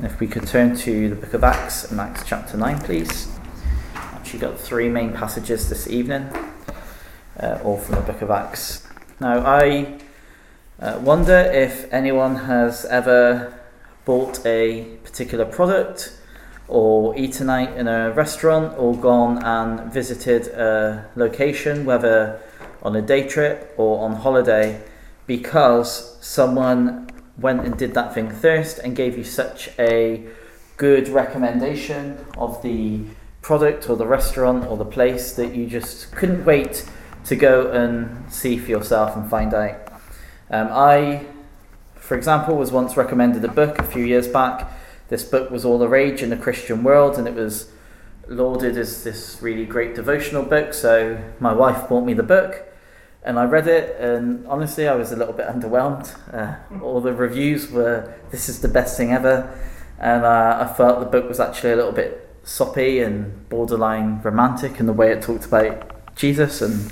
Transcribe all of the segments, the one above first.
If we could turn to the book of Acts, and Acts chapter 9, please. Actually got three main passages this evening, all from the book of Acts. Now, I wonder if anyone has ever bought a particular product or eaten out in a restaurant or gone and visited a location, whether on a day trip or on holiday, because someone went and did that thing first and gave you such a good recommendation of the product or the restaurant or the place that you just couldn't wait to go and see for yourself and find out. I, for example, was once recommended a book a few years back. This book was all the rage in the Christian world, and it was lauded as this really great devotional book. So my wife bought me the book, and I read it, and honestly I was a little bit underwhelmed. All the reviews were, this is the best thing ever, and I felt the book was actually a little bit soppy and borderline romantic in the way it talked about Jesus, and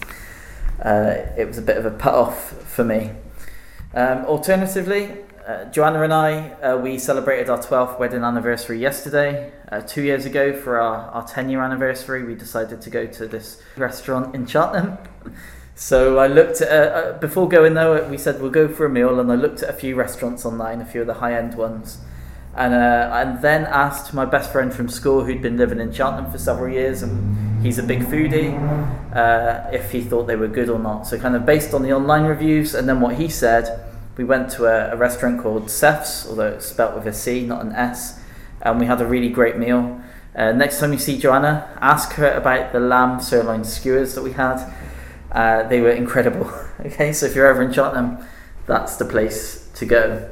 it was a bit of a put-off for me. Alternatively, Joanna and I, we celebrated our 12th wedding anniversary yesterday. 2 years ago, for our 10-year anniversary, we decided to go to this restaurant in Cheltenham. So I looked at, before going there, we said we'll go for a meal, and I looked at a few restaurants online, a few of the high-end ones, and then asked my best friend from school, who'd been living in Cheltenham for several years, and he's a big foodie, if he thought they were good or not. So kind of based on the online reviews and then what he said, we went to a restaurant called Seth's, although it's spelt with a C, not an S, and we had a really great meal. Next time you see Joanna, ask her about the lamb sirloin skewers that we had. They were incredible. Okay, so if you're ever in Cheltenham, that's the place to go.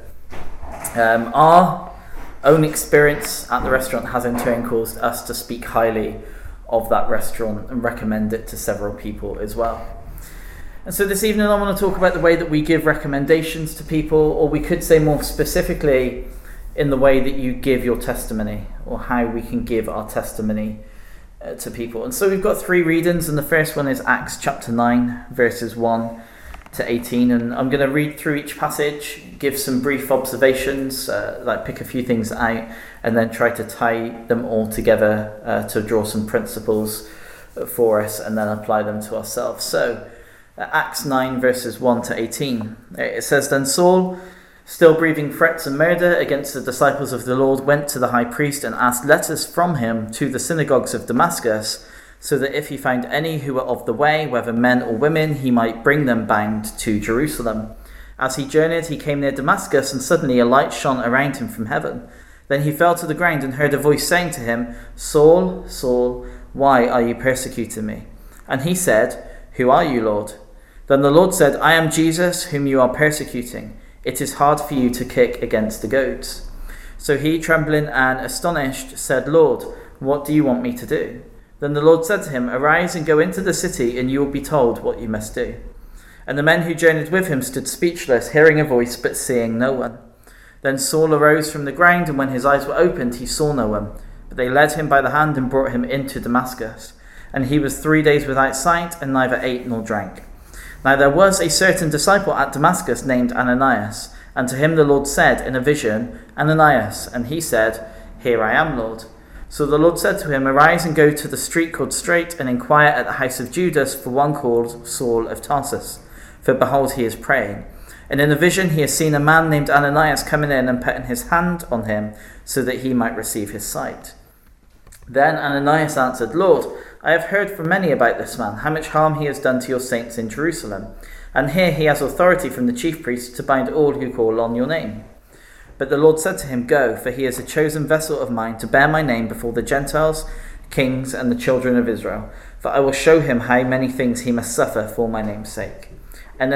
Our own experience at the restaurant has in turn caused us to speak highly of that restaurant and recommend it to several people as well. And so this evening I want to talk about the way that we give recommendations to people, or we could say more specifically in the way that you give your testimony, or how we can give our testimony to people. And so we've got three readings, and the first one is Acts chapter 9 verses 1 to 18, and I'm going to read through each passage, give some brief observations, like pick a few things out, and then try to tie them all together to draw some principles for us and then apply them to ourselves. So Acts 9 verses 1 to 18, it says, "Then Saul, still breathing threats and murder against the disciples of the Lord, went to the high priest and asked letters from him to the synagogues of Damascus, so that if he found any who were of the way, whether men or women, he might bring them bound to Jerusalem. As he journeyed, he came near Damascus, and suddenly a light shone around him from heaven. Then he fell to the ground and heard a voice saying to him, 'Saul, Saul, why are you persecuting me?' And he said, 'Who are you, Lord?' Then the Lord said, 'I am Jesus, whom you are persecuting. It is hard for you to kick against the goads.' So he, trembling and astonished, said, 'Lord, what do you want me to do?' Then the Lord said to him, 'Arise and go into the city, and you will be told what you must do.' And the men who journeyed with him stood speechless, hearing a voice but seeing no one. Then Saul arose from the ground, and when his eyes were opened, he saw no one. But they led him by the hand and brought him into Damascus. And he was 3 days without sight, and neither ate nor drank. Now there was a certain disciple at Damascus named Ananias, and to him the Lord said in a vision, 'Ananias,' and he said, 'Here I am, Lord.' So the Lord said to him, 'Arise and go to the street called Straight, and inquire at the house of Judas for one called Saul of Tarsus. For behold, he is praying. And in a vision he has seen a man named Ananias coming in and putting his hand on him, so that he might receive his sight.' Then Ananias answered, 'Lord, I have heard from many about this man, how much harm he has done to your saints in Jerusalem. And here he has authority from the chief priests to bind all who call on your name.' But the Lord said to him, 'Go, for he is a chosen vessel of mine to bear my name before the Gentiles, kings, and the children of Israel. For I will show him how many things he must suffer for my name's sake.' And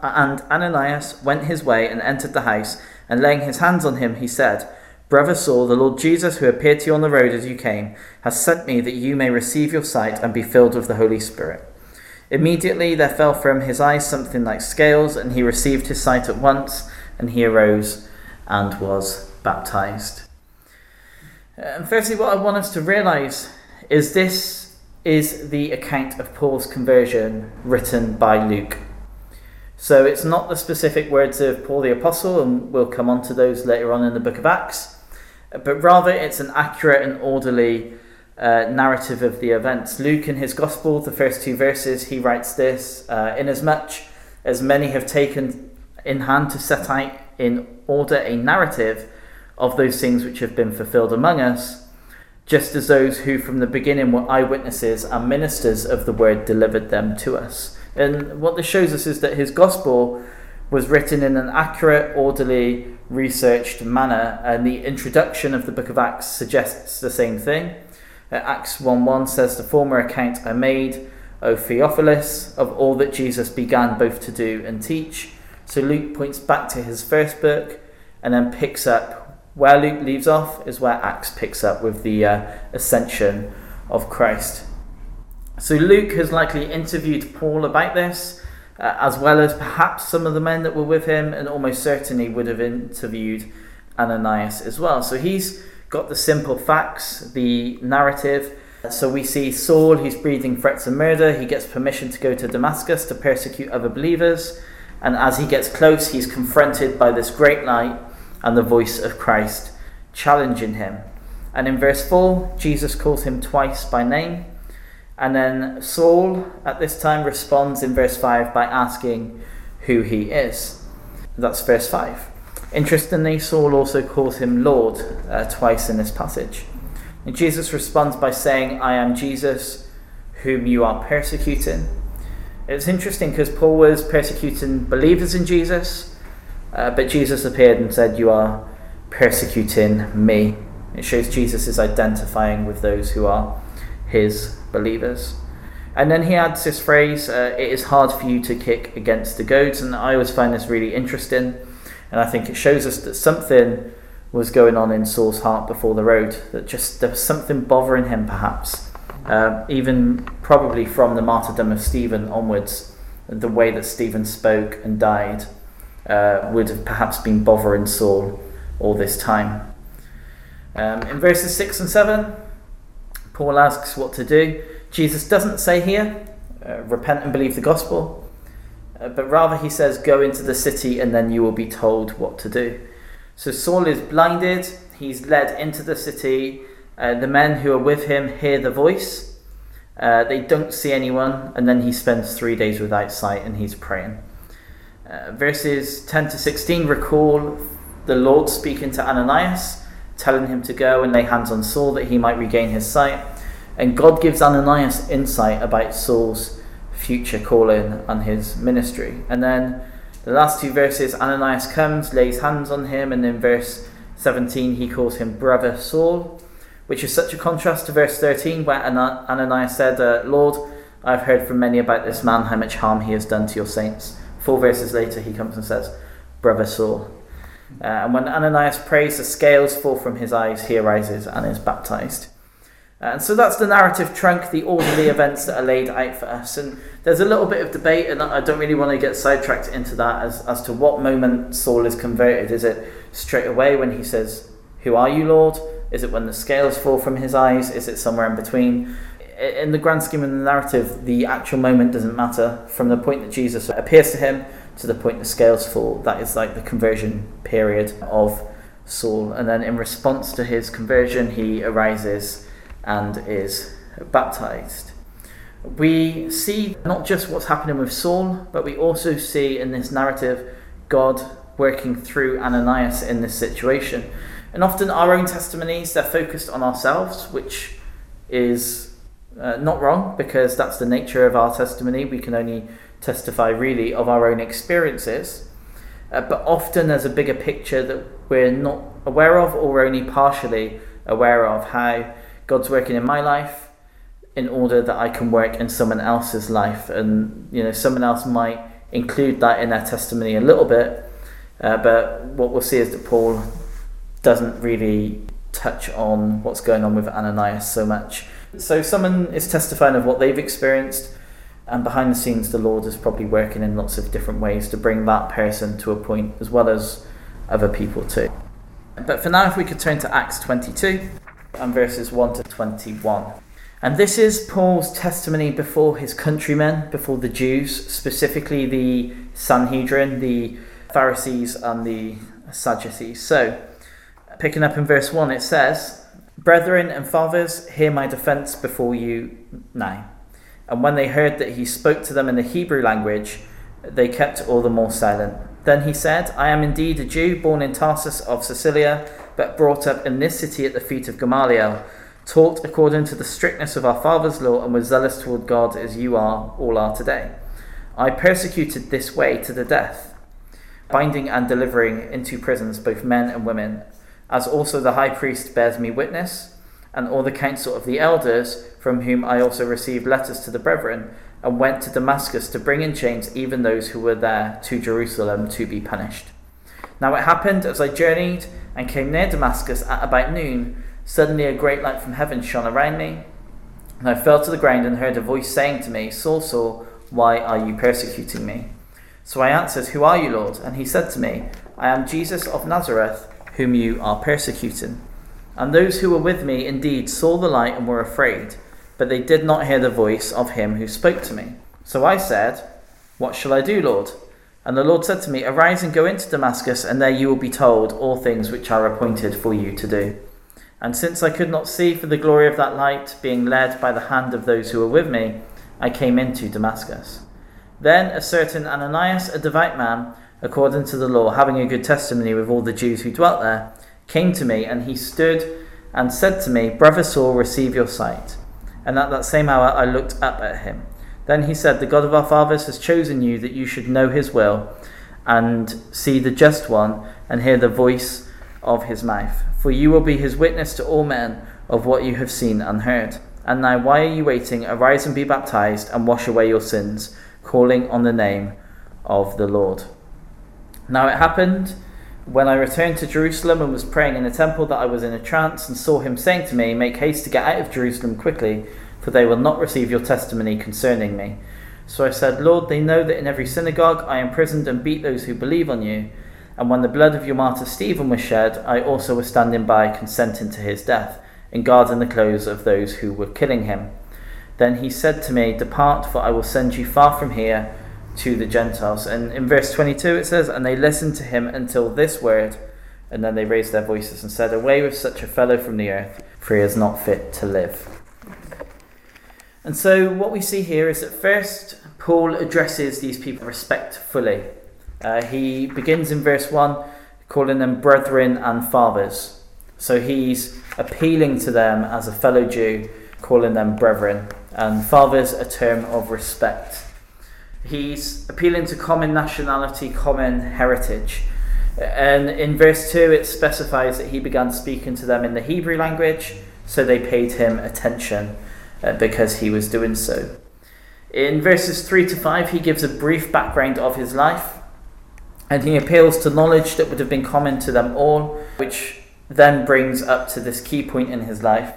Ananias went his way and entered the house, and laying his hands on him, he said, 'Brother Saul, the Lord Jesus, who appeared to you on the road as you came, has sent me that you may receive your sight and be filled with the Holy Spirit.' Immediately there fell from his eyes something like scales, and he received his sight at once, and he arose and was baptized." And firstly, what I want us to realize is this is the account of Paul's conversion written by Luke. So it's not the specific words of Paul the Apostle, and we'll come on to those later on in the book of Acts. but rather it's an accurate and orderly narrative of the events. Luke, in his Gospel, the first 2 verses, he writes this: "Inasmuch as many have taken in hand to set out in order a narrative of those things which have been fulfilled among us, just as those who from the beginning were eyewitnesses and ministers of the word delivered them to us." And what this shows us is that his Gospel was written in an accurate, orderly, researched manner, and the introduction of the book of Acts suggests the same thing. Acts 1:1 says, "The former account I made, O Theophilus, of all that Jesus began both to do and teach." So Luke points back to his first book and then picks up where Luke leaves off is where Acts picks up with the ascension of Christ. So Luke has likely interviewed Paul about this, as well as perhaps some of the men that were with him, and almost certainly would have interviewed Ananias as well. So he's got the simple facts, the narrative. So we see Saul, he's breathing threats of murder. He gets permission to go to Damascus to persecute other believers. And as he gets close, he's confronted by this great light and the voice of Christ challenging him. And in verse 4, Jesus calls him twice by name. And then Saul, at this time, responds in verse 5 by asking who he is. That's verse 5. Interestingly, Saul also calls him Lord twice in this passage. And Jesus responds by saying, "I am Jesus, whom you are persecuting." It's interesting because Paul was persecuting believers in Jesus, but Jesus appeared and said, "You are persecuting me." It shows Jesus is identifying with those who are his believers. And then he adds this phrase, "It is hard for you to kick against the goads." And I always find this really interesting, and I think it shows us that something was going on in Saul's heart before the road, that just there was something bothering him perhaps, even probably from the martyrdom of Stephen onwards. The way that Stephen spoke and died would have perhaps been bothering Saul all this time. In verses 6 and 7, Paul asks what to do. Jesus doesn't say here, repent and believe the gospel, but rather he says, go into the city and then you will be told what to do. So Saul is blinded, he's led into the city, the men who are with him hear the voice, they don't see anyone, and then he spends 3 days without sight and he's praying. Verses 10 to 16 recall the Lord speaking to Ananias, telling him to go and lay hands on Saul that he might regain his sight. And God gives Ananias insight about Saul's future calling and his ministry. And then the last 2 verses, Ananias comes, lays hands on him, and in verse 17 he calls him brother Saul, which is such a contrast to verse 13 where Ananias said, Lord, I've heard from many about this man, how much harm he has done to your saints. 4 verses later he comes and says, brother Saul. And when Ananias prays, the scales fall from his eyes, he arises and is baptized. And so that's the narrative trunk, the orderly events that are laid out for us. And there's a little bit of debate, and I don't really want to get sidetracked into that as to what moment Saul is converted. Is it straight away when he says, who are you, Lord? Is it when the scales fall from his eyes? Is it somewhere in between? In the grand scheme of the narrative, the actual moment doesn't matter. From the point that Jesus appears to him to the point the scales fall, that is like the conversion period of Saul. And then in response to his conversion, he arises and is baptized. We see not just what's happening with Saul, but we also see in this narrative God working through Ananias in this situation. And often our own testimonies, they're focused on ourselves, which is not wrong, because that's the nature of our testimony. We can only testify really of our own experiences. But often there's a bigger picture that we're not aware of, or we're only partially aware of, how God's working in my life in order that I can work in someone else's life. And, you know, someone else might include that in their testimony a little bit. But what we'll see is that Paul doesn't really touch on what's going on with Ananias so much. So someone is testifying of what they've experienced, and behind the scenes the Lord is probably working in lots of different ways to bring that person to a point, as well as other people too. But for now, if we could turn to Acts 22 and verses 1 to 21. And this is Paul's testimony before his countrymen, before the Jews, specifically the Sanhedrin, the Pharisees and the Sadducees. So Picking up in verse 1, it says, "Brethren and fathers, hear my defense before you now." And when they heard that he spoke to them in the Hebrew language, they kept all the more silent. Then he said, "I am indeed a Jew, born in Tarsus of Cilicia, but brought up in this city at the feet of Gamaliel, taught according to the strictness of our father's law, and was zealous toward God as you all are today. I persecuted this way to the death, binding and delivering into prisons both men and women, as also the high priest bears me witness, and all the council of the elders, from whom I also received letters to the brethren, and went to Damascus to bring in chains even those who were there to Jerusalem to be punished. Now it happened as I journeyed and came near Damascus at about noon, suddenly a great light from heaven shone around me, and I fell to the ground and heard a voice saying to me, 'Saul, Saul, why are you persecuting me?' So I answered, 'Who are you, Lord?' And he said to me, 'I am Jesus of Nazareth, whom you are persecuting.' And those who were with me indeed saw the light and were afraid, but they did not hear the voice of him who spoke to me. So I said, 'What shall I do, Lord?' And the Lord said to me, 'Arise and go into Damascus, and there you will be told all things which are appointed for you to do.' And since I could not see for the glory of that light, being led by the hand of those who were with me, I came into Damascus. Then a certain Ananias, a devout man, according to the law, having a good testimony with all the Jews who dwelt there, came to me, and he stood and said to me, 'Brother Saul, receive your sight.' And at that same hour I looked up at him. Then he said, 'The God of our fathers has chosen you that you should know his will, and see the just one, and hear the voice of his mouth. For you will be his witness to all men of what you have seen and heard. And now why are you waiting? Arise and be baptized, and wash away your sins, calling on the name of the Lord.' Now it happened, when I returned to Jerusalem and was praying in the temple, that I was in a trance, and saw him saying to me, 'Make haste to get out of Jerusalem quickly, for they will not receive your testimony concerning me.' So I said, 'Lord, they know that in every synagogue I imprisoned and beat those who believe on you. And when the blood of your martyr Stephen was shed, I also was standing by, consenting to his death, and guarding the clothes of those who were killing him.' Then he said to me, 'Depart, for I will send you far from here to the Gentiles.' And in verse 22 it says, 'And they listened to him until this word, and then they raised their voices and said, Away with such a fellow from the earth, for he is not fit to live.'" And so what we see here is that first, Paul addresses these people respectfully. He begins in verse 1 calling them brethren and fathers. So he's appealing to them as a fellow Jew, calling them brethren, and fathers a term of respect. He's appealing to common nationality, common heritage. And in verse 2 it specifies that he began speaking to them in the Hebrew language, so they paid him attention because he was doing so. In verses 3 to 5 he gives a brief background of his life, and he appeals to knowledge that would have been common to them all, which then brings up to this key point in his life,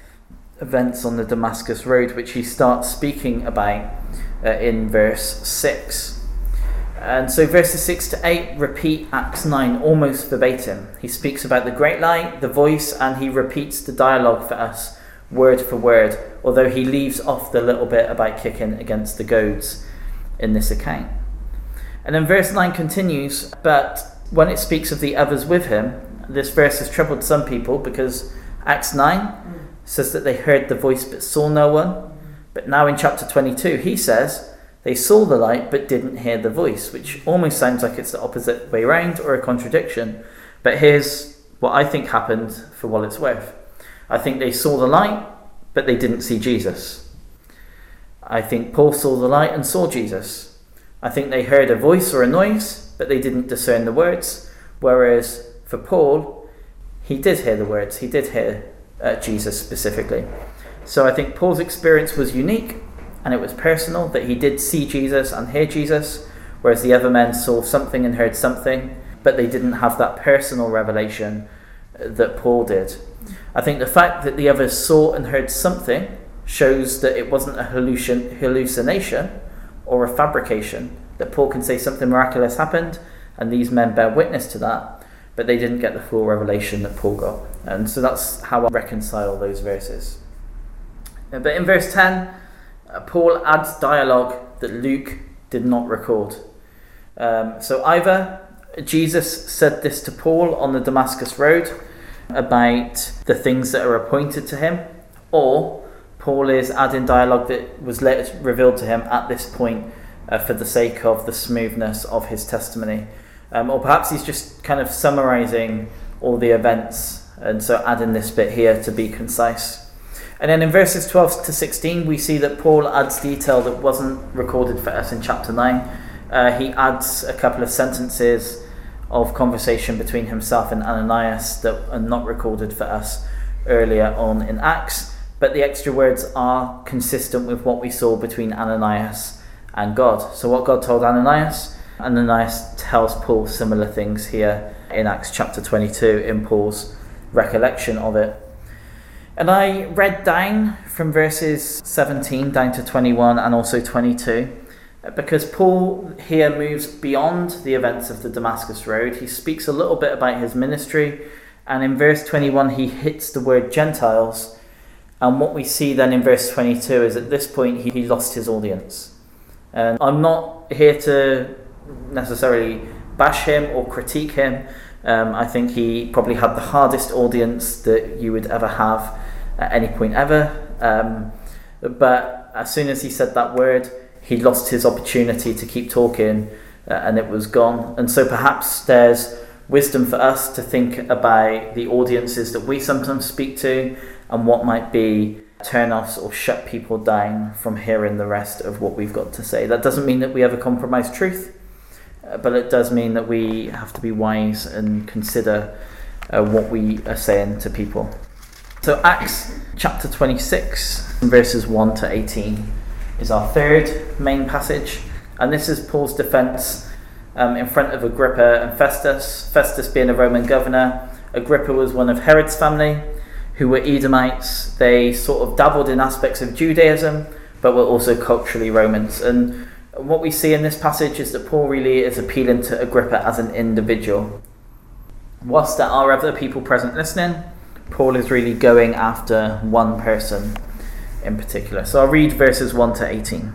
events on the Damascus Road, which he starts speaking about in verse 6. And so verses 6 to 8 repeat Acts 9 almost verbatim. He speaks about the great light, the voice, and he repeats the dialogue for us word for word, although he leaves off the little bit about kicking against the goads in this account. And then verse 9 continues, but when it speaks of the others with him, this verse has troubled some people because Acts 9 says that they heard the voice but saw no one. But now in chapter 22 he says they saw the light but didn't hear the voice, which almost sounds like it's the opposite way around or a contradiction. But here's what I think happened for what it's worth. I think they saw the light but they didn't see Jesus. I think Paul saw the light and saw Jesus. I think they heard a voice or a noise, but they didn't discern the words. Whereas for Paul, he did hear the words. He did hear Jesus specifically. So I think Paul's experience was unique, and it was personal, that he did see Jesus and hear Jesus, whereas the other men saw something and heard something, but they didn't have that personal revelation that Paul did. I think the fact that the others saw and heard something shows that it wasn't a hallucination or a fabrication, that Paul can say something miraculous happened and these men bear witness to that, but they didn't get the full revelation that Paul got. And so that's how I reconcile those verses. But in verse 10, Paul adds dialogue that Luke did not record. So either Jesus said this to Paul on the Damascus Road, about the things that are appointed to him, or Paul is adding dialogue that was later revealed to him at this point for the sake of the smoothness of his testimony. Or perhaps he's just kind of summarizing all the events, and so adding this bit here to be concise. And then in verses 12 to 16, we see that Paul adds detail that wasn't recorded for us in chapter 9. He adds a couple of sentences of conversation between himself and Ananias that are not recorded for us earlier on in Acts, but the extra words are consistent with what we saw between Ananias and God. So what God told Ananias tells Paul similar things here in Acts chapter 22 in Paul's recollection of it. And I read down from verses 17 down to 21 and also 22, because Paul here moves beyond the events of the Damascus Road. He speaks a little bit about his ministry, and in verse 21 he hits the word Gentiles, and what we see then in verse 22 is at this point he lost his audience. And I'm not here to necessarily bash him or critique him. I think he probably had the hardest audience that you would ever have at any point ever. But as soon as he said that word, he lost his opportunity to keep talking, and it was gone. And so perhaps there's wisdom for us to think about the audiences that we sometimes speak to and what might be turn-offs or shut people down from hearing the rest of what we've got to say. That doesn't mean that we ever compromise truth, but it does mean that we have to be wise and consider what we are saying to people. So Acts chapter 26, verses 1 to 18 is our third main passage, and this is Paul's defence in front of Agrippa and Festus. Festus being a Roman governor, Agrippa was one of Herod's family, who were Edomites. They sort of dabbled in aspects of Judaism, but were also culturally Romans. And what we see in this passage is that Paul really is appealing to Agrippa as an individual. Whilst there are other people present listening, Paul is really going after one person in particular. So I'll read verses 1 to 18.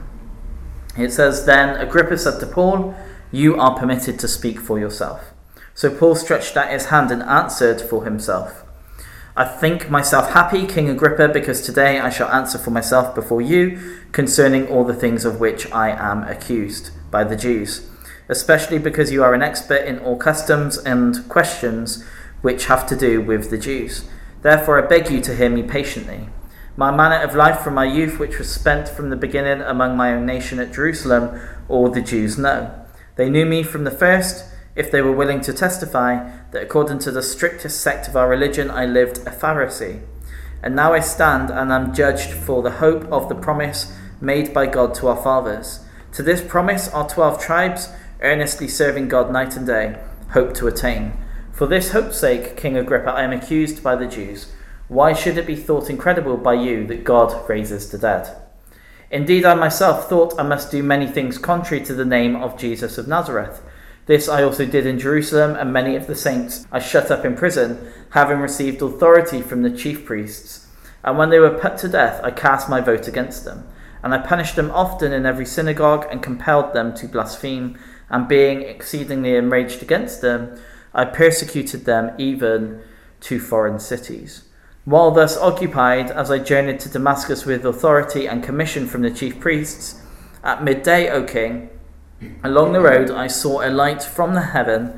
It says, "Then Agrippa said to Paul, 'You are permitted to speak for yourself.' So Paul stretched out his hand and answered for himself. 'I think myself happy, King Agrippa, because today I shall answer for myself before you concerning all the things of which I am accused by the Jews, especially because you are an expert in all customs and questions which have to do with the Jews. Therefore I beg you to hear me patiently. My manner of life from my youth, which was spent from the beginning among my own nation at Jerusalem, all the Jews know. They knew me from the first, if they were willing to testify, that according to the strictest sect of our religion I lived a Pharisee. And now I stand and am judged for the hope of the promise made by God to our fathers. To this promise our 12 tribes, earnestly serving God night and day, hope to attain. For this hope's sake, King Agrippa, I am accused by the Jews. Why should it be thought incredible by you that God raises the dead? Indeed, I myself thought I must do many things contrary to the name of Jesus of Nazareth. This I also did in Jerusalem, and many of the saints I shut up in prison, having received authority from the chief priests. And when they were put to death, I cast my vote against them. And I punished them often in every synagogue, and compelled them to blaspheme. And being exceedingly enraged against them, I persecuted them even to foreign cities. While thus occupied, as I journeyed to Damascus with authority and commission from the chief priests, at midday, O king, along the road I saw a light from heaven,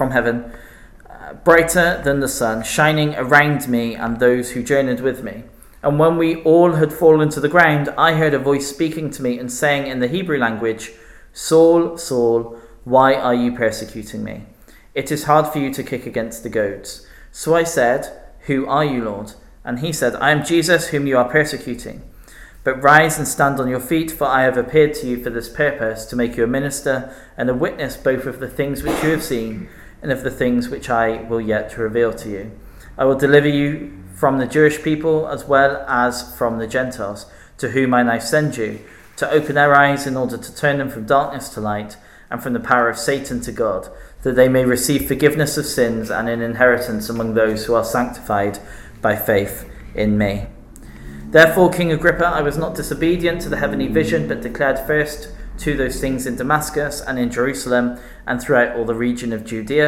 brighter than the sun, shining around me and those who journeyed with me. And when we all had fallen to the ground, I heard a voice speaking to me and saying in the Hebrew language, 'Saul, Saul, why are you persecuting me? It is hard for you to kick against the goads.' So I said, 'Who are you, Lord?' And he said, 'I am Jesus whom you are persecuting. But rise and stand on your feet, for I have appeared to you for this purpose, to make you a minister and a witness both of the things which you have seen and of the things which I will yet reveal to you. I will deliver you from the Jewish people as well as from the Gentiles, to whom I now send you, to open their eyes in order to turn them from darkness to light and from the power of Satan to God, that they may receive forgiveness of sins and an inheritance among those who are sanctified by faith in me. Therefore, King Agrippa, I was not disobedient to the heavenly vision, but declared first to those things in Damascus and in Jerusalem and throughout all the region of Judea,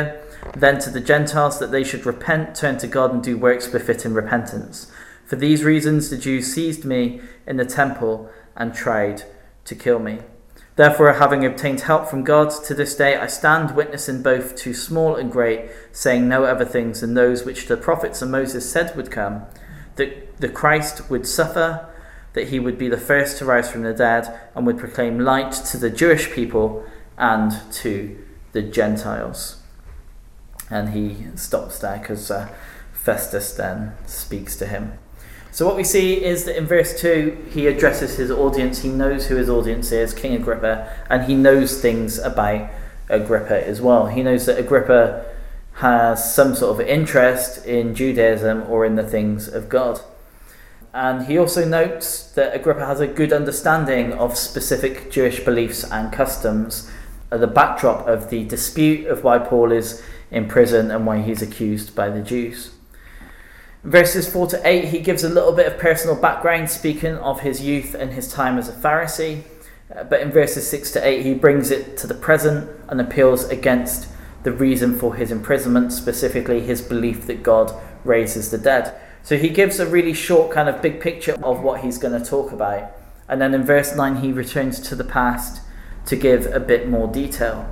then to the Gentiles that they should repent, turn to God, and do works befitting repentance. For these reasons the Jews seized me in the temple and tried to kill me. Therefore, having obtained help from God, to this day I stand witnessing both to small and great, saying no other things than those which the prophets and Moses said would come, that the Christ would suffer, that he would be the first to rise from the dead, and would proclaim light to the Jewish people and to the Gentiles. And he stops there because Festus then speaks to him. So what we see is that in verse 2, he addresses his audience. He knows who his audience is, King Agrippa, and he knows things about Agrippa as well. He knows that Agrippa has some sort of interest in Judaism or in the things of God. And he also notes that Agrippa has a good understanding of specific Jewish beliefs and customs, the backdrop of the dispute of why Paul is in prison and why he's accused by the Jews. Verses 4 to 8, he gives a little bit of personal background, speaking of his youth and his time as a Pharisee. But in verses 6 to 8, he brings it to the present and appeals against the reason for his imprisonment, specifically his belief that God raises the dead. So he gives a really short kind of big picture of what he's going to talk about. And then in verse 9, he returns to the past to give a bit more detail.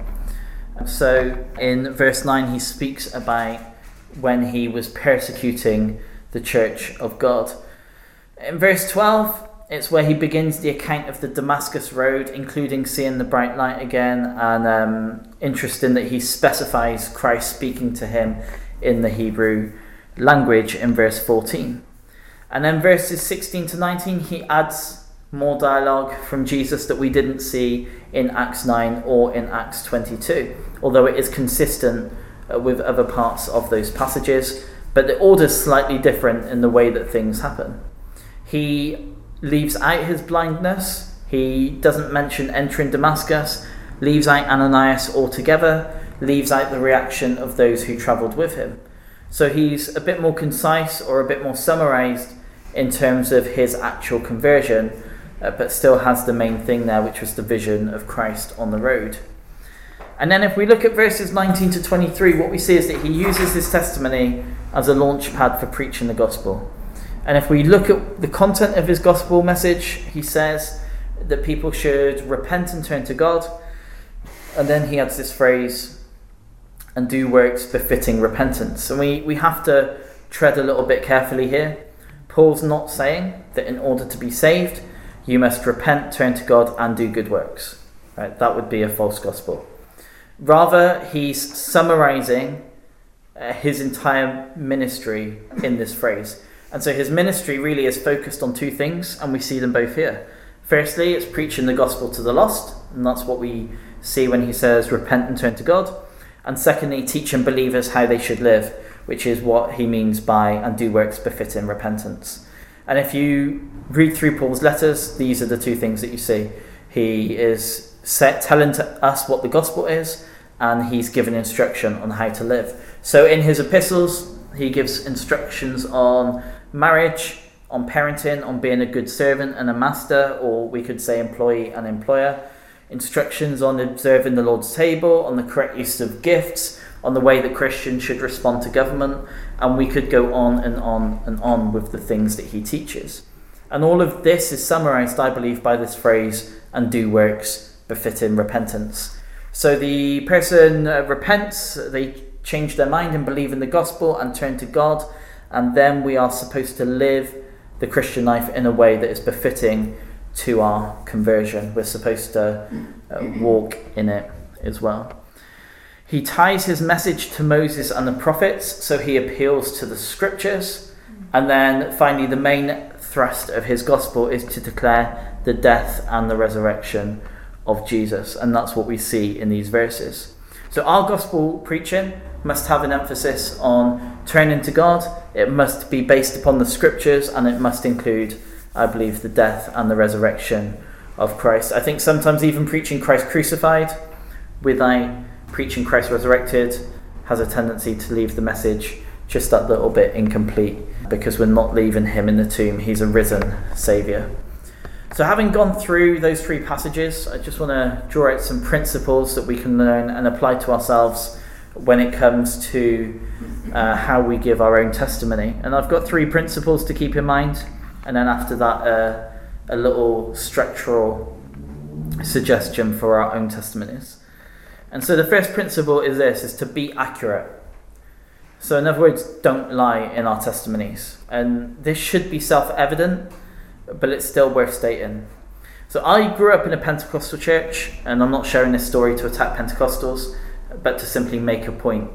So in verse 9, he speaks about when he was persecuting the church of God. In verse 12, it's where he begins the account of the Damascus Road, including seeing the bright light again, and interesting that he specifies Christ speaking to him in the Hebrew language in verse 14. And then verses 16 to 19, he adds more dialogue from Jesus that we didn't see in Acts 9 or in Acts 22, although it is consistent with other parts of those passages, but the order's slightly different in the way that things happen. He leaves out his blindness, he doesn't mention entering Damascus, leaves out Ananias altogether, leaves out the reaction of those who travelled with him. So he's a bit more concise or a bit more summarised in terms of his actual conversion, but still has the main thing there, which was the vision of Christ on the road. And then if we look at verses 19 to 23, what we see is that he uses his testimony as a launch pad for preaching the gospel. And if we look at the content of his gospel message, he says that people should repent and turn to God. And then he adds this phrase, and do works befitting repentance. And we have to tread a little bit carefully here. Paul's not saying that in order to be saved, you must repent, turn to God, and do good works. Right? That would be a false gospel. Rather, he's summarizing his entire ministry in this phrase. And so his ministry really is focused on two things, and we see them both here. Firstly, it's preaching the gospel to the lost, and that's what we see when he says repent and turn to God. And secondly, teaching believers how they should live, which is what he means by and do works befitting repentance. And if you read through Paul's letters, these are the two things that you see. He is telling to us what the gospel is, and he's given instruction on how to live. So in his epistles, he gives instructions on marriage, on parenting, on being a good servant and a master, or we could say employee and employer. Instructions on observing the Lord's table, on the correct use of gifts, on the way that Christians should respond to government, and we could go on and on and on with the things that he teaches. And all of this is summarized, I believe, by this phrase, and do works befitting repentance. So the person repents, they change their mind and believe in the gospel and turn to God, and then we are supposed to live the Christian life in a way that is befitting to our conversion. We're supposed to walk in it as well. He ties his message to Moses and the prophets, so he appeals to the scriptures. And then finally, the main thrust of his gospel is to declare the death and the resurrection of Jesus. And that's what we see in these verses. So our gospel preaching must have an emphasis on turning to God. It must be based upon the scriptures, and it must include, I believe, the death and the resurrection of Christ. I think sometimes even preaching Christ crucified without preaching Christ resurrected has a tendency to leave the message just that little bit incomplete, because we're not leaving him in the tomb. He's a risen Saviour. So having gone through those three passages, I just want to draw out some principles that we can learn and apply to ourselves when it comes to how we give our own testimony. And I've got 3 principles to keep in mind, and then after that a little structural suggestion for our own testimonies. And so the first principle is to be accurate. So in other words, don't lie in our testimonies. And this should be self-evident, but it's still worth stating. So I grew up in a Pentecostal church, and I'm not sharing this story to attack Pentecostals, but to simply make a point.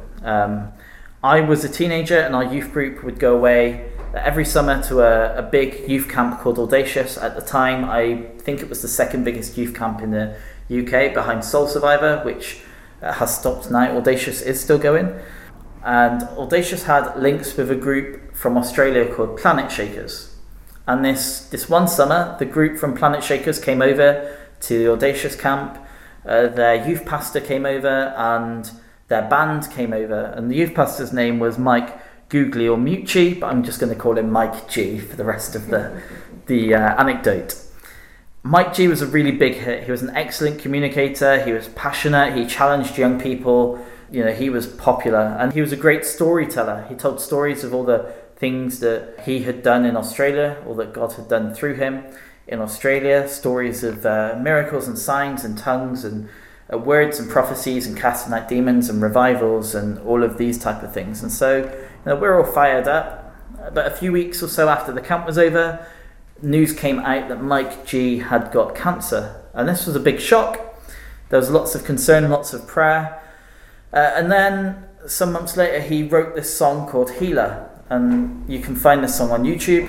I was a teenager, and our youth group would go away every summer to a big youth camp called Audacious. At the time, I think it was the second biggest youth camp in the UK, behind Soul Survivor, which has stopped now. Audacious is still going. And Audacious had links with a group from Australia called Planet Shakers. And this one summer, the group from Planet Shakers came over to the Audacious camp. Their youth pastor came over, and their band came over. And the youth pastor's name was Mike Guglielmucci, but I'm just going to call him Mike G for the rest of the anecdote. Mike G was a really big hit. He was an excellent communicator. He was passionate. He challenged young people. You know, he was popular, and he was a great storyteller. He told stories of all the things that he had done in Australia, or that God had done through him in Australia, stories of miracles and signs and tongues and words and prophecies and casting out demons and revivals and all of these type of things. And so we're all fired up. But a few weeks or so after the camp was over, news came out that Mike G had got cancer. And this was a big shock. There was lots of concern, lots of prayer. And then some months later, he wrote this song called Healer. And you can find this song on YouTube.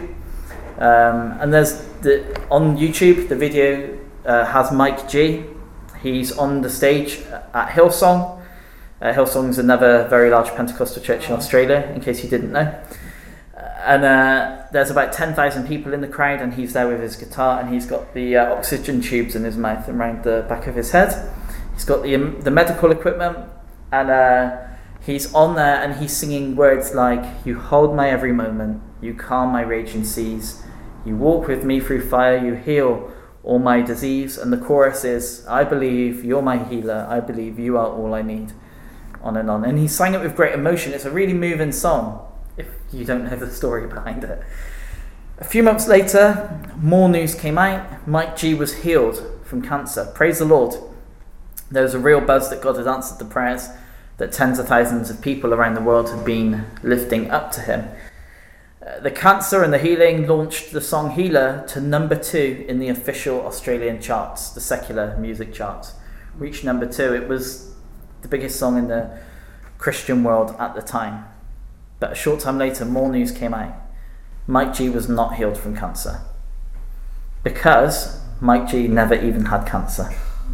And on YouTube, the video has Mike G. He's on the stage at Hillsong. Hillsong is another very large Pentecostal church in Australia, in case you didn't know. And there's about 10,000 people in the crowd, and he's there with his guitar, and he's got the oxygen tubes in his mouth and around the back of his head. He's got the medical equipment, and he's on there, and he's singing words like, "You hold my every moment, you calm my raging seas, you walk with me through fire, you heal all my disease." And the chorus is, "I believe you're my healer, I believe you are all I need," on. And he sang it with great emotion. It's a really moving song, if you don't know the story behind it. A few months later, more news came out. Mike G was healed from cancer. Praise the Lord. There was a real buzz that God had answered the prayers that tens of thousands of people around the world had been lifting up to him. The cancer and the healing launched the song Healer to number 2 in the official Australian charts, the secular music charts. Reached number 2. It was the biggest song in the Christian world at the time. But a short time later, more news came out. Mike G was not healed from cancer, because Mike G never even had cancer.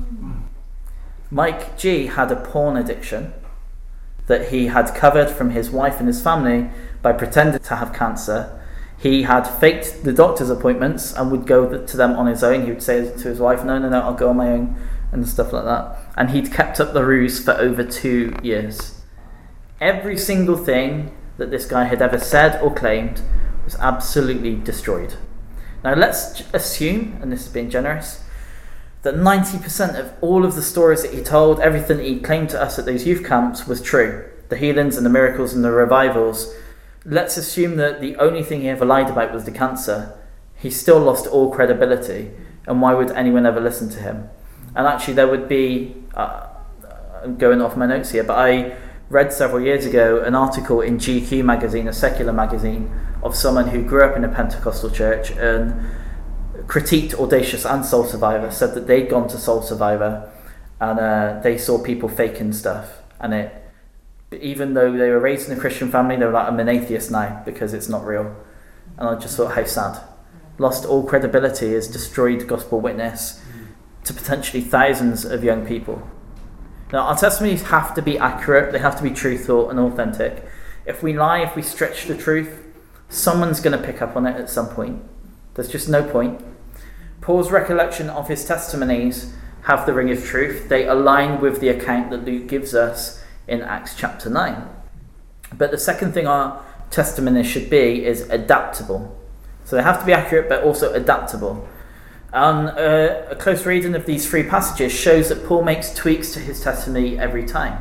Mike G had a porn addiction that he had covered from his wife and his family by pretending to have cancer. He had faked the doctor's appointments and would go to them on his own. He would say to his wife, no, I'll go on my own, and stuff like that. And he'd kept up the ruse for over 2 years. Every single thing that this guy had ever said or claimed was absolutely destroyed. Now let's assume, and this is being generous, that 90% of all of the stories that he told, everything that he claimed to us at those youth camps, was true. The healings and the miracles and the revivals. Let's assume that the only thing he ever lied about was the cancer. He still lost all credibility, and why would anyone ever listen to him? And actually there would be, I'm going off my notes here, but I read several years ago an article in GQ magazine, a secular magazine, of someone who grew up in a Pentecostal church and critiqued Audacious and Soul Survivor, said that they'd gone to Soul Survivor and they saw people faking stuff, and even though they were raised in a Christian family, they were like, I'm an atheist now because it's not real. And I just thought, how sad. Lost all credibility, has destroyed gospel witness to potentially thousands of young people. Now, our testimonies have to be accurate, they have to be truthful and authentic. If we lie, if we stretch the truth, someone's going to pick up on it at some point. There's just no point. Paul's recollection of his testimonies have the ring of truth. They align with the account that Luke gives us in Acts chapter 9. But the second thing our testimonies should be is adaptable. So they have to be accurate, but also adaptable. And a close reading of these 3 passages shows that Paul makes tweaks to his testimony every time.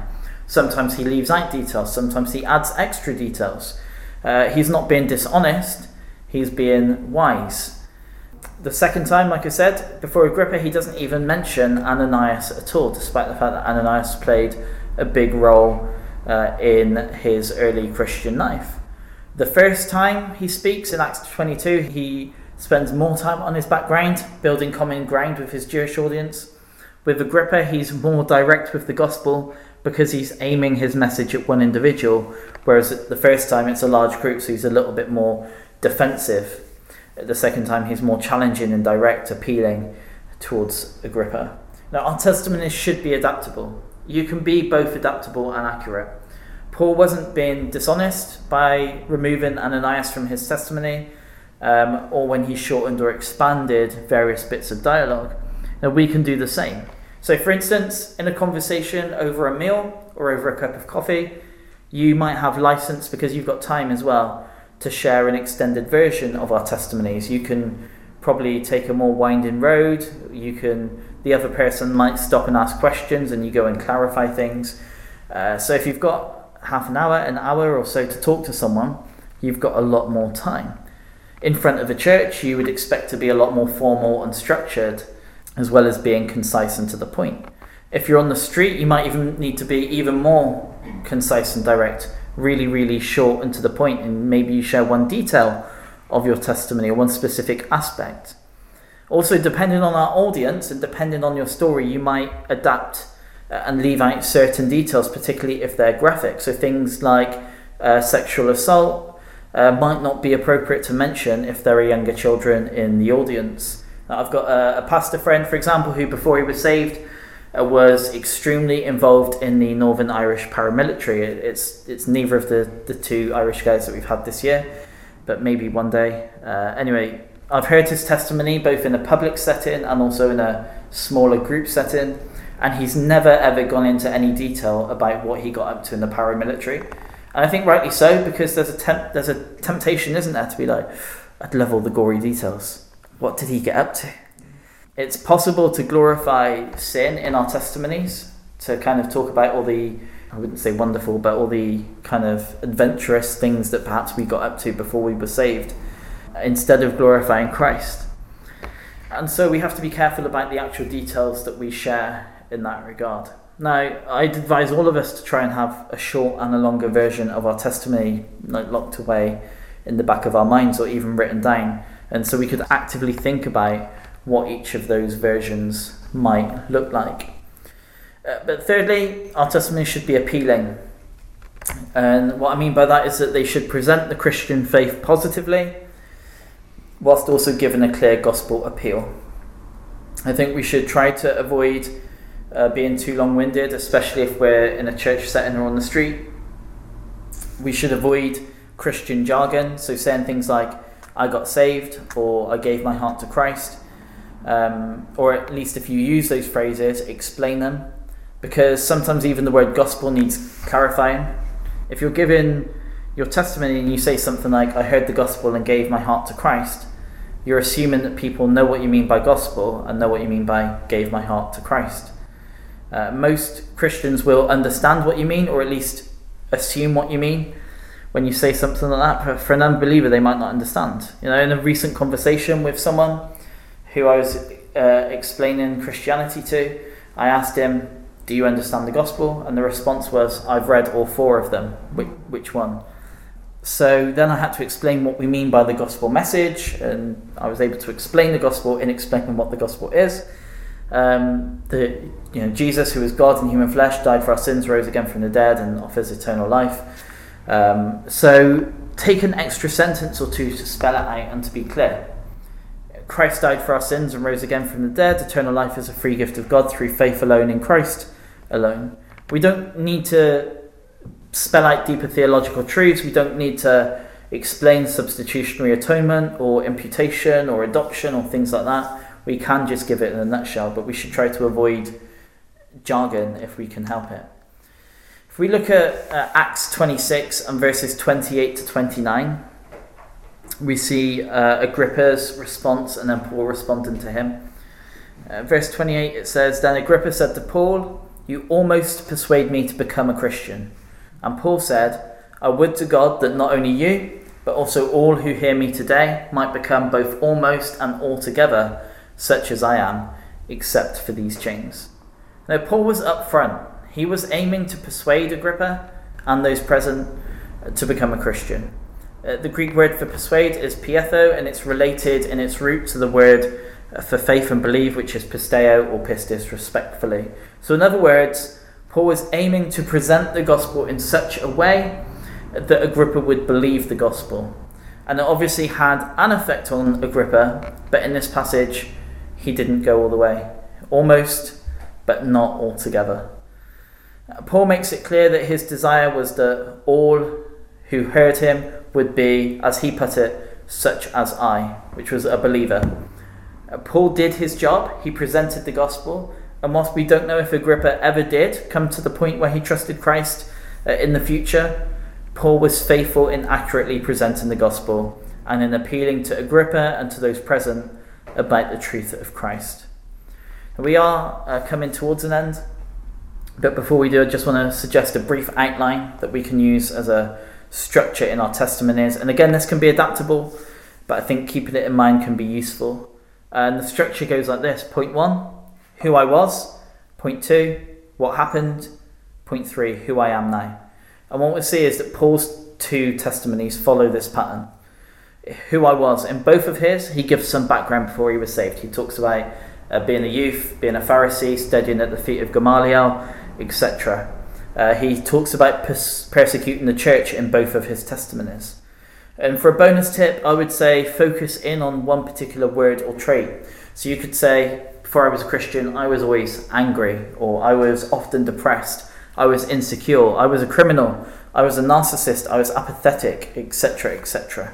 Sometimes he leaves out details. Sometimes he adds extra details. He's not being dishonest. He's being wise. The second time, like I said, before Agrippa, he doesn't even mention Ananias at all, despite the fact that Ananias played a big role in his early Christian life. The first time he speaks in Acts 22, he spends more time on his background, building common ground with his Jewish audience. With Agrippa, he's more direct with the gospel because he's aiming his message at one individual, whereas the first time it's a large group, so he's a little bit more defensive. The second time he's more challenging and direct, appealing towards Agrippa. Now, our testimonies should be adaptable. You can be both adaptable and accurate. Paul wasn't being dishonest by removing Ananias from his testimony, or when he shortened or expanded various bits of dialogue. Now, we can do the same. So, for instance, in a conversation over a meal or over a cup of coffee, you might have license, because you've got time as well, to share an extended version of our testimonies. You can probably take a more winding road. The other person might stop and ask questions, and you go and clarify things. So if you've got half an hour or so to talk to someone, you've got a lot more time. In front of a church, you would expect to be a lot more formal and structured, as well as being concise and to the point. If you're on the street, you might even need to be even more concise and direct, really, really short and to the point, and maybe you share one detail of your testimony or one specific aspect. Also, depending on our audience and depending on your story, you might adapt and leave out certain details, particularly if they're graphic. So things like sexual assault might not be appropriate to mention if there are younger children in the audience. Now, I've got a pastor friend, for example, who before he was saved was extremely involved in the Northern Irish paramilitary. It's neither of the two Irish guys that we've had this year, but maybe one day. Anyway, I've heard his testimony both in a public setting and also in a smaller group setting, and he's never ever gone into any detail about what he got up to in the paramilitary. And I think rightly so, because there's a temptation, isn't there, to be like, I'd love all the gory details. What did he get up to? It's possible to glorify sin in our testimonies, to kind of talk about all the, I wouldn't say wonderful, but all the kind of adventurous things that perhaps we got up to before we were saved, instead of glorifying Christ. And so we have to be careful about the actual details that we share in that regard. Now, I'd advise all of us to try and have a short and a longer version of our testimony, like locked away in the back of our minds or even written down, and so we could actively think about what each of those versions might look like. But thirdly, our testimony should be appealing. And what I mean by that is that they should present the Christian faith positively, whilst also giving a clear gospel appeal. I think we should try to avoid being too long-winded, especially if we're in a church setting or on the street. We should avoid Christian jargon, so saying things like, I got saved, or I gave my heart to Christ. Or at least if you use those phrases, explain them, because sometimes even the word gospel needs clarifying. If you're giving your testimony and you say something like, I heard the gospel and gave my heart to Christ, you're assuming that people know what you mean by gospel and know what you mean by gave my heart to Christ. Most Christians will understand what you mean, or at least assume what you mean when you say something like that. But for an unbeliever, they might not understand. In a recent conversation with someone who I was explaining Christianity to, I asked him, do you understand the gospel? And the response was, I've read all four of them. Which one? So then I had to explain what we mean by the gospel message, and I was able to explain the gospel in explaining what the gospel is. Jesus, who is God in human flesh, died for our sins, rose again from the dead, and offers eternal life. So take an extra sentence or two to spell it out and to be clear. Christ died for our sins and rose again from the dead. Eternal life is a free gift of God through faith alone in Christ alone. We don't need to spell out deeper theological truths. We don't need to explain substitutionary atonement or imputation or adoption or things like that. We can just give it in a nutshell, but we should try to avoid jargon if we can help it. If we look at Acts 26 and verses 28 to 29, we see Agrippa's response and then Paul responding to him. Verse 28, it says, Then Agrippa said to Paul, You almost persuade me to become a Christian." And Paul said, "I would to God that not only you, but also all who hear me today might become both almost and altogether such as I am, except for these chains." Now, Paul was upfront. He was aiming to persuade Agrippa and those present to become a Christian. The Greek word for persuade is pietho, and it's related in its root to the word for faith and believe, which is pisteo or pistis, respectfully. So in other words, Paul was aiming to present the gospel in such a way that Agrippa would believe the gospel. And it obviously had an effect on Agrippa, but in this passage, he didn't go all the way. Almost, but not altogether. Paul makes it clear that his desire was that all who heard him would be, as he put it, such as I, which was a believer. Paul did his job. He presented the gospel. And whilst we don't know if Agrippa ever did come to the point where he trusted Christ in the future, Paul was faithful in accurately presenting the gospel and in appealing to Agrippa and to those present about the truth of Christ. We are coming towards an end, but before we do, I just want to suggest a brief outline that we can use as a structure in our testimonies. And again, this can be adaptable, but I think keeping it in mind can be useful. And the structure goes like this. Point 1, who I was. Point 2, what happened. Point 3, who I am now. And what we'll see is that Paul's two testimonies follow this pattern. Who I was. In both of his, he gives some background before he was saved. He talks about being a youth, being a Pharisee, studying at the feet of Gamaliel, etc. He talks about persecuting the church in both of his testimonies. And for a bonus tip, I would say focus in on one particular word or trait. So you could say, before I was a Christian, I was always angry, or I was often depressed, I was insecure, I was a criminal, I was a narcissist, I was apathetic, etc., etc.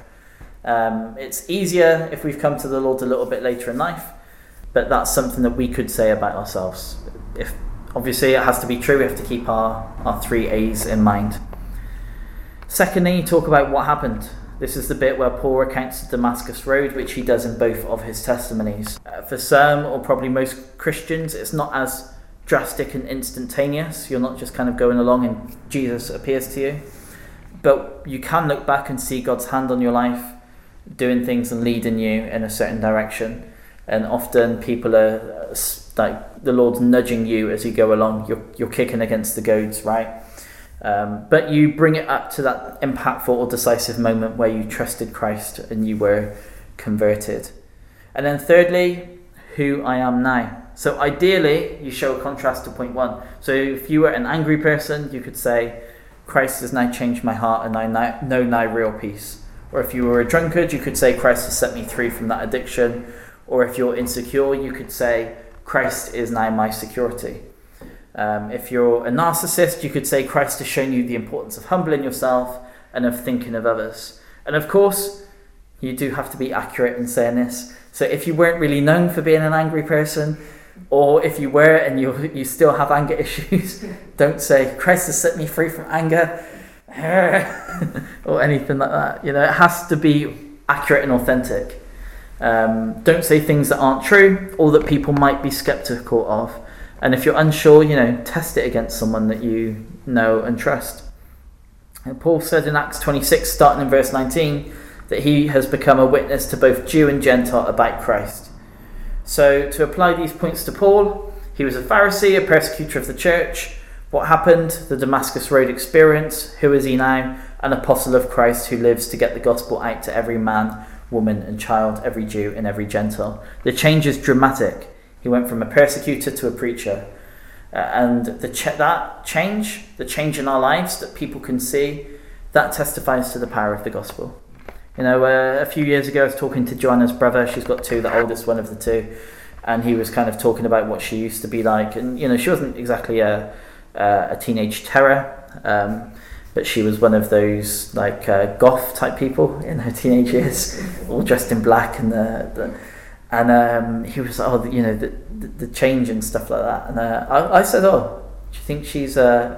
It's easier if we've come to the Lord a little bit later in life, but that's something that we could say about ourselves. If obviously it has to be true, we have to keep our 3 A's in mind. Secondly, talk about what happened. This is the bit where Paul recounts the Damascus Road, which he does in both of his testimonies. For some, or probably most Christians, it's not as drastic and instantaneous. You're not just kind of going along and Jesus appears to you. But you can look back and see God's hand on your life, doing things and leading you in a certain direction. And often people are like, the Lord's nudging you as you go along. You're kicking against the goads, right? But you bring it up to that impactful or decisive moment where you trusted Christ and you were converted. And then thirdly, who I am now. So ideally, you show a contrast to point 1. So if you were an angry person, you could say, Christ has now changed my heart and I know now real peace. Or if you were a drunkard, you could say, Christ has set me free from that addiction. Or if you're insecure, you could say, Christ is now my security. If you're a narcissist, you could say Christ has shown you the importance of humbling yourself and of thinking of others. And of course, you do have to be accurate in saying this. So if you weren't really known for being an angry person, or if you were and you still have anger issues, don't say Christ has set me free from anger or anything like that. You know, it has to be accurate and authentic. Don't say things that aren't true or that people might be skeptical of. And if you're unsure, test it against someone that you know and trust. And Paul said in Acts 26, starting in verse 19, that he has become a witness to both Jew and Gentile about Christ. So to apply these points to Paul, he was a Pharisee, a persecutor of the church. What happened? The Damascus Road experience. Who is he now? An apostle of Christ who lives to get the gospel out to every man, woman and child, every Jew and every Gentile. The change is dramatic. He went from a persecutor to a preacher. And that change, the change in our lives that people can see, that testifies to the power of the gospel. A few years ago I was talking to Joanna's brother. She's got 2, the oldest one of the 2. And he was kind of talking about what she used to be like. And, she wasn't exactly a teenage terror. But she was one of those goth type people in her teenage years, all dressed in black and he was like, the change and stuff like that. And I said, do you think she's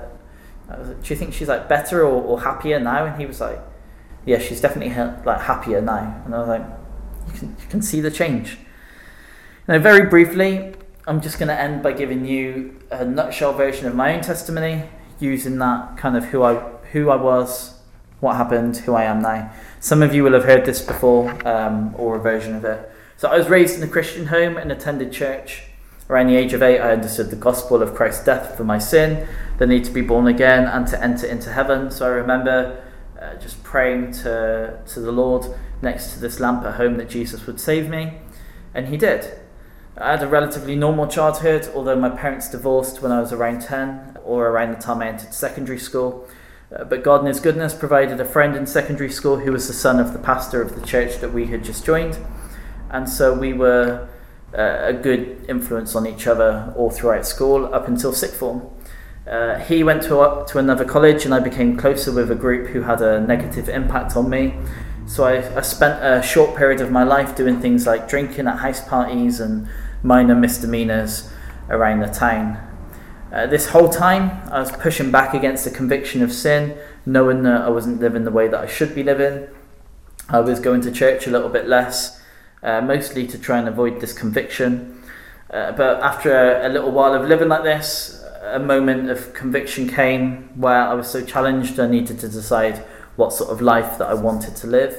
like better or happier now? And he was like, yeah, she's definitely happier now. And I was like, you can see the change. Very briefly, I'm just going to end by giving you a nutshell version of my own testimony, using that kind of who I was, what happened, who I am now. Some of you will have heard this before, or a version of it. So I was raised in a Christian home and attended church. Around the age of 8, I understood the gospel of Christ's death for my sin, the need to be born again and to enter into heaven. So I remember just praying to the Lord next to this lamp at home that Jesus would save me, and he did. I had a relatively normal childhood, although my parents divorced when I was around 10, or around the time I entered secondary school. But God in his goodness provided a friend in secondary school who was the son of the pastor of the church that we had just joined. And so we were a good influence on each other all throughout school up until sixth form. He went to another college, and I became closer with a group who had a negative impact on me. So I spent a short period of my life doing things like drinking at house parties and minor misdemeanours around the town. This whole time I was pushing back against the conviction of sin, knowing that I wasn't living the way that I should be living. I was going to church a little bit less, mostly to try and avoid this conviction. But after a little while of living like this, a moment of conviction came where I was so challenged I needed to decide what sort of life that I wanted to live.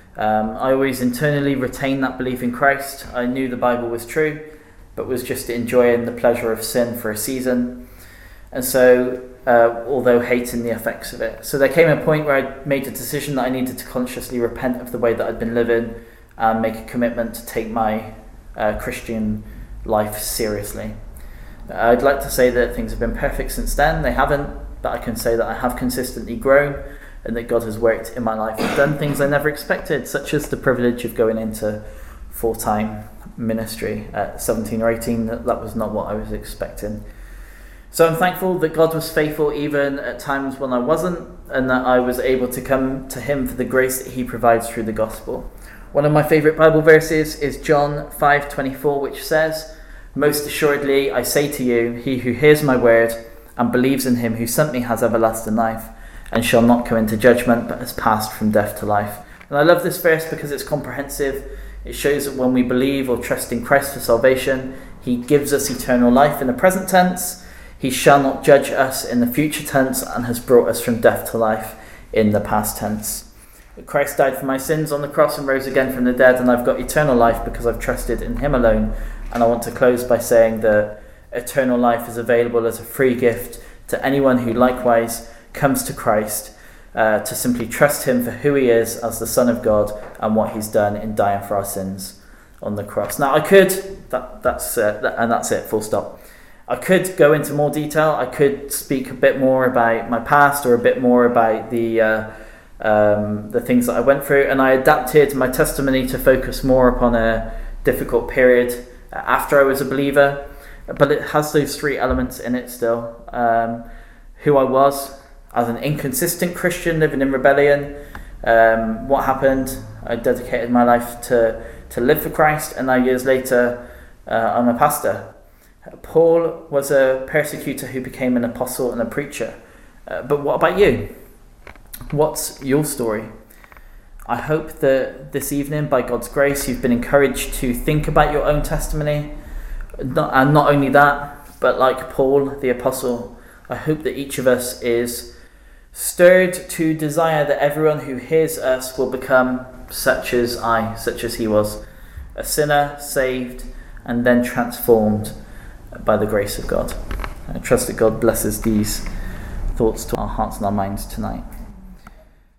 I always internally retained that belief in Christ. I knew the Bible was true, but was just enjoying the pleasure of sin for a season. And so, although hating the effects of it. So there came a point where I made a decision that I needed to consciously repent of the way that I'd been living and make a commitment to take my Christian life seriously. I'd like to say that things have been perfect since then. They haven't, but I can say that I have consistently grown and that God has worked in my life and done things I never expected, such as the privilege of going into full-time ministry at 17 or 18. That was not what I was expecting. So I'm thankful that God was faithful even at times when I wasn't, and that I was able to come to him for the grace that he provides through the gospel. One of my favourite Bible verses is John 5:24, which says, "Most assuredly I say to you, he who hears my word and believes in him who sent me has everlasting life, and shall not come into judgment, but has passed from death to life." And I love this verse because it's comprehensive. It shows that when we believe or trust in Christ for salvation, he gives us eternal life in the present tense. He shall not judge us in the future tense, and has brought us from death to life in the past tense. Christ died for my sins on the cross and rose again from the dead, and I've got eternal life because I've trusted in him alone. And I want to close by saying that eternal life is available as a free gift to anyone who likewise comes to Christ, to simply trust him for who he is as the Son of God and what he's done in dying for our sins on the cross. Now I could, that's it, full stop. I could go into more detail. I could speak a bit more about my past, or a bit more about the things that I went through, and I adapted my testimony to focus more upon a difficult period after I was a believer, but it has those three elements in it still. Who I was as an inconsistent Christian living in rebellion, what happened, I dedicated my life to live for Christ, and now years later I'm a pastor. Paul was a persecutor who became an apostle and a preacher. But what about you? What's your story? I hope that this evening, by God's grace, you've been encouraged to think about your own testimony. And not only that, but like Paul, the apostle, I hope that each of us is stirred to desire that everyone who hears us will become such as he was. A sinner, saved, and then transformed by the grace of God. I trust that God blesses these thoughts to our hearts and our minds tonight.